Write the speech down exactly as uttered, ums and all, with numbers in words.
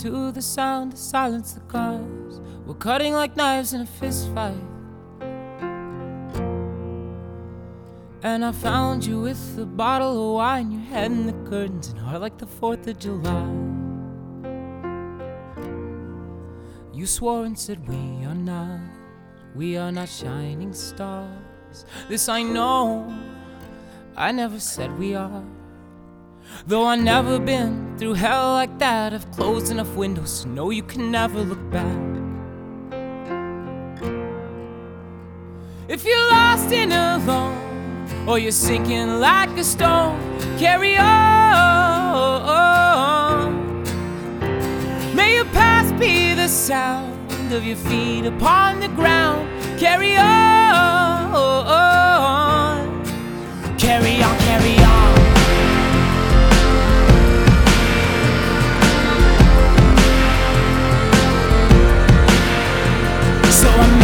to the sound to silence the cars. We're cutting like knives in a fist fight. And I found you with a bottle of wine, your head in the curtains and heart like the fourth of July. You swore and said we are not, we are not shining stars. This I know, I never said we are. Though I've never been through hell like that, I've closed enough windows to know you can never look back. If you're lost and alone, or you're sinking like a stone, carry on. May your past be the sound of your feet upon the ground. Carry on, carry on, carry on. So I'm